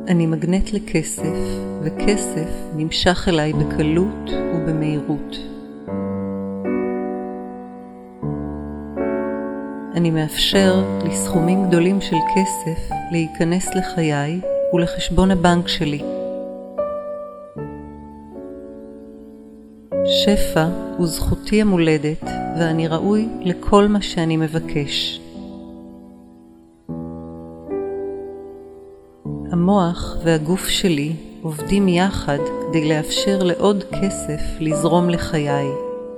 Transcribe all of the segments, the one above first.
אני מגנט לכסף, וכסף נמשך אליי בקלות ובמהירות. אני מאפשר לסכומים גדולים של כסף להיכנס לחיי ולחשבון הבנק שלי. שפע הוא זכותי המולדת, ואני ראוי לכל מה שאני מבקש. המוח והגוף שלי עובדים יחד כדי לאפשר לעוד כסף לזרום לחיי.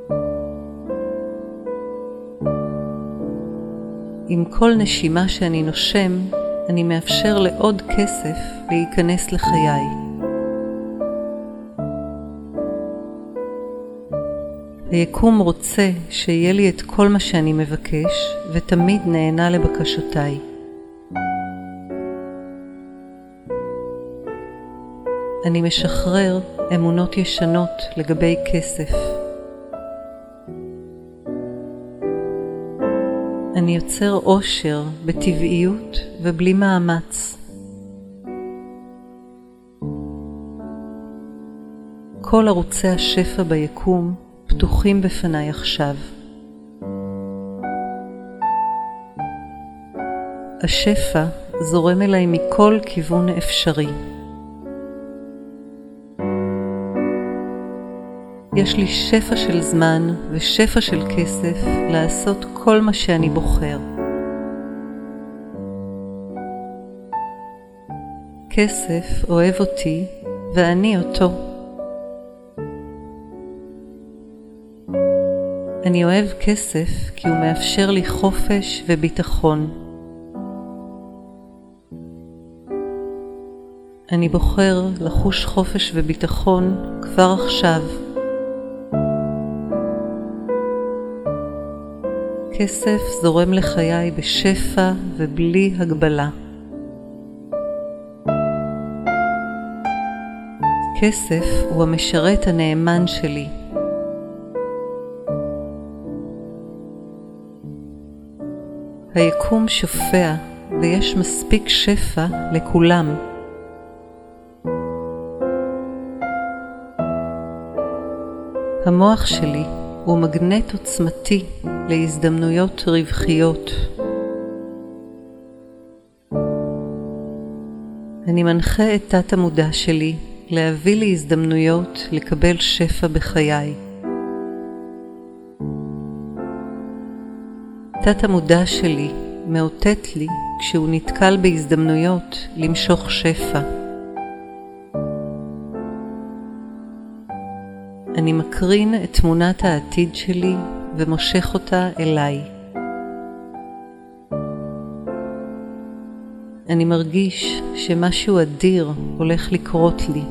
עם כל נשימה שאני נושם, אני מאפשר לעוד כסף להיכנס לחיי. היקום רוצה שיהיה לי את כל מה שאני מבקש, ותמיד נענה לבקשותיי. אני משחרר אמונות ישנות לגבי כסף. אני יוצר אושר בטבעיות ובלי מאמץ. כל ערוצי השפע ביקום פתוחים בפניי עכשיו. השפע זורם אליי מכל כיוון אפשרי. יש לי שפע של זמן ושפע של כסף לעשות כל מה שאני בוחר. כסף אוהב אותי ואני אותו. אני אוהב כסף כי הוא מאפשר לי חופש וביטחון. אני בוחר לחוש חופש וביטחון כבר עכשיו. כסף זורם לחיי בשפע ובלי הגבלה. כסף הוא המשרת הנאמן שלי. היקום שופע ויש מספיק שפע לכולם. המוח שלי הוא מגנט עוצמתי להזדמנויות רווחיות. אני מנחה את תת המודע שלי להביא לי הזדמנויות לקבל שפע בחיי. תת המודע שלי מאותת לי כשהוא נתקל בהזדמנויות למשוך שפע. אני מקרין את תמונת העתיד שלי ומושך אותה אליי. אני מרגיש שמשהו אדיר הולך לקרות לי.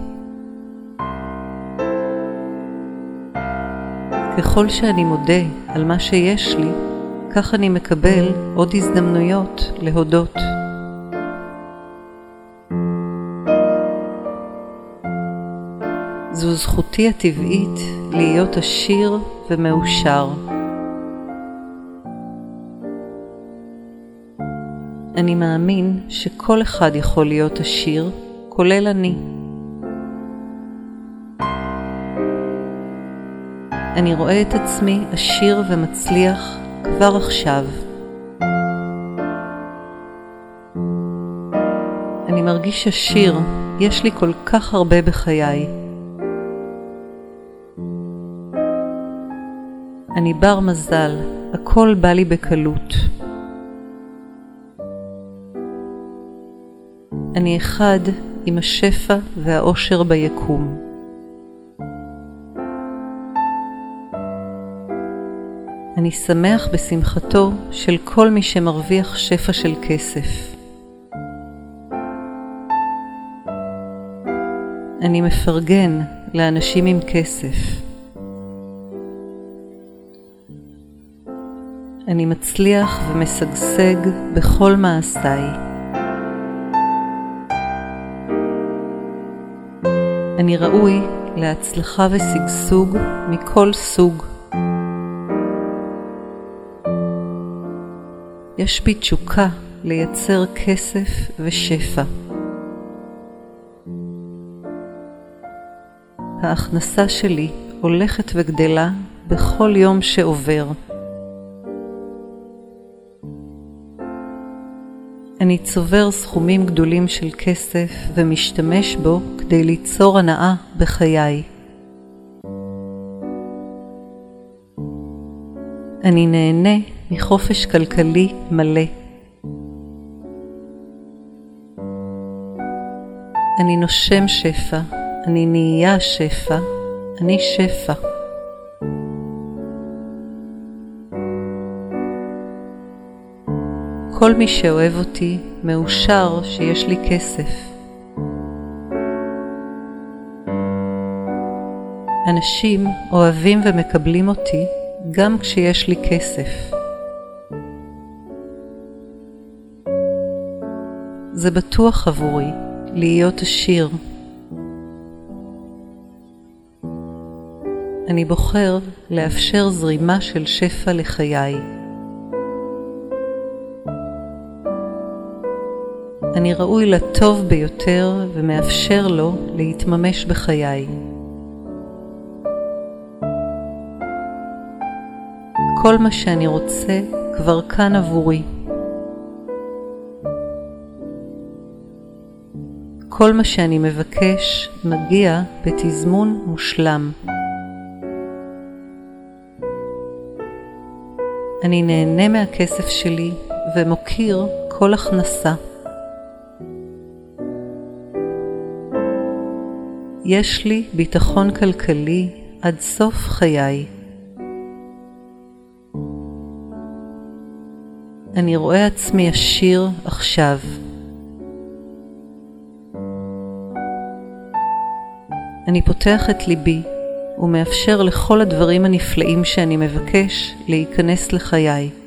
ככל שאני מודה על מה שיש לי, כך אני מקבל עוד הזדמנויות להודות. זו זכותי הטבעית להיות עשיר ומאושר. אני מאמין שכל אחד יכול להיות עשיר, כולל אני. אני רואה את עצמי עשיר ומצליח כבר עכשיו. אני מרגיש עשיר, יש לי כל כך הרבה בחיי. אני בר מזל, הכל בא לי בקלות. אני אחד עם השפע והאושר ביקום. אני שמח בשמחתו של כל מי שמרוויח שפע של כסף. אני מפרגן לאנשים עם כסף. אני מצליח ומשגשג בכל מעשיי. אני ראוי להצלחה ושגשוג מכל סוג. יש בי תשוקה לייצר כסף ושפע. ההכנסה שלי הולכת וגדלה בכל יום שעובר. אני צובר סכומים גדולים של כסף ומשתמש בו כדי ליצור הנאה בחיי. אני נהנה מחופש כלכלי מלא. אני נושם שפע, אני נהיה שפע, אני שפע. כל מי שאוהב אותי מאושר שיש לי כסף. אנשים אוהבים ומקבלים אותי גם כשיש לי כסף. זה בטוח עבורי להיות עשיר. אני בוחר לאפשר זרימה של שפע לחיי. אני ראוי לטוב ביותר ומאפשר לו להתממש בחיי. כל מה שאני רוצה כבר כאן עבורי. כל מה שאני מבקש מגיע בתזמון מושלם. אני נהנה מהכסף שלי ומוקיר כל הכנסה. יש לי ביטחון כלכלי עד סוף חיי. אני רואה עצמי עשיר עכשיו. אני פותח את ליבי ומאפשר לכל הדברים הנפלאים שאני מבקש להיכנס לחיי.